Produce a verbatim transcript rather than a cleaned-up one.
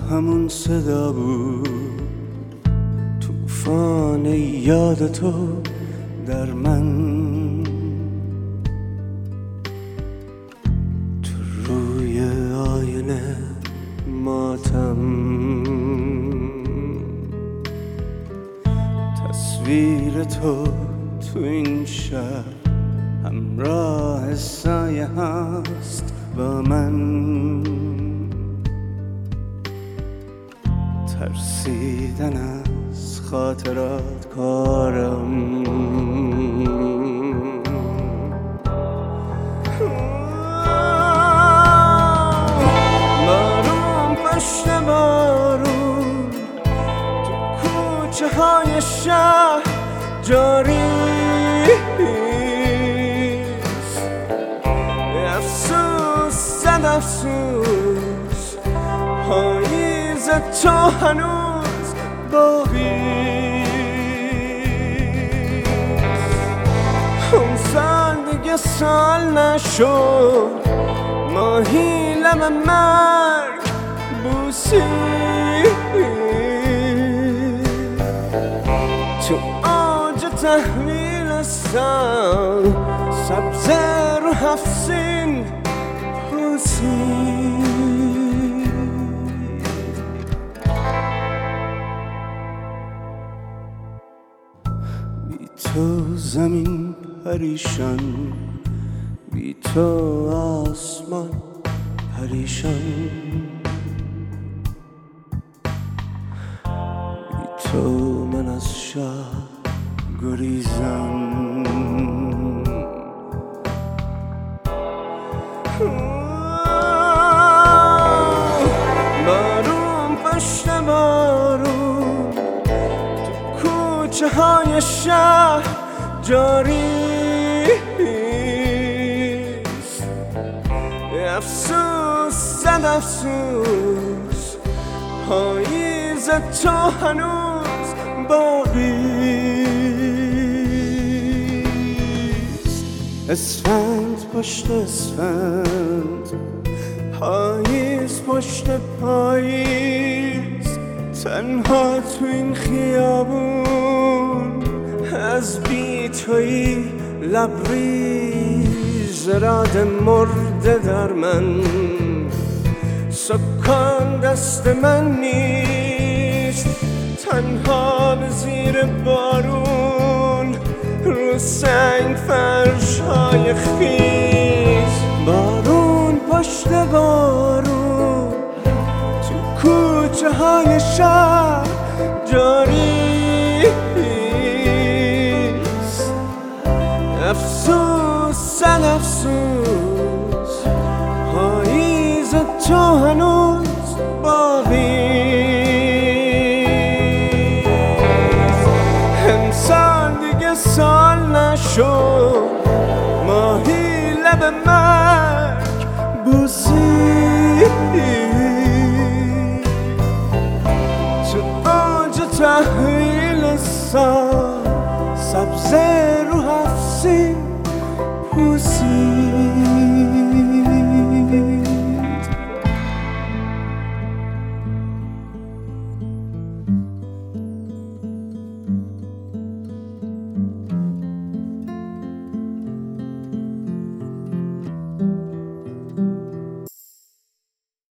همون صدا بود، توفان یاد تو در من. تو روی آینه ماتم، تصویر تو تو این شب همراه سایه هست با من. ترسیدن از خاطرات کارم، بارون پشت بارون تو کوچه های شهر جاری، افسوس صد افسوس پاییز تو هنوز باقی. اون سال دیگه سال نشد، ماهی لب مرگ بوسی. تو آج تحویل سال سبز رو هفسین پوسی. بی تو زمین پریشان، بی تو آسمان پریشان، بی تو من از شهر گریزم. بارون پشت بارون تو کوچه های شهر جاری، افسوس صد افسوس پاییز تو هنوز باقی. اسفند پشت اسفند، پاییز پشت پاییز، تنها تو این خیابون از بی تویی لبریز. راد مرده در من سکان دست من نیست، تنها به زیر بارون رو سنگ فرش های خیز. بارون پشت بارون تو کوچه های شهر جاری، افسوس صد افسوس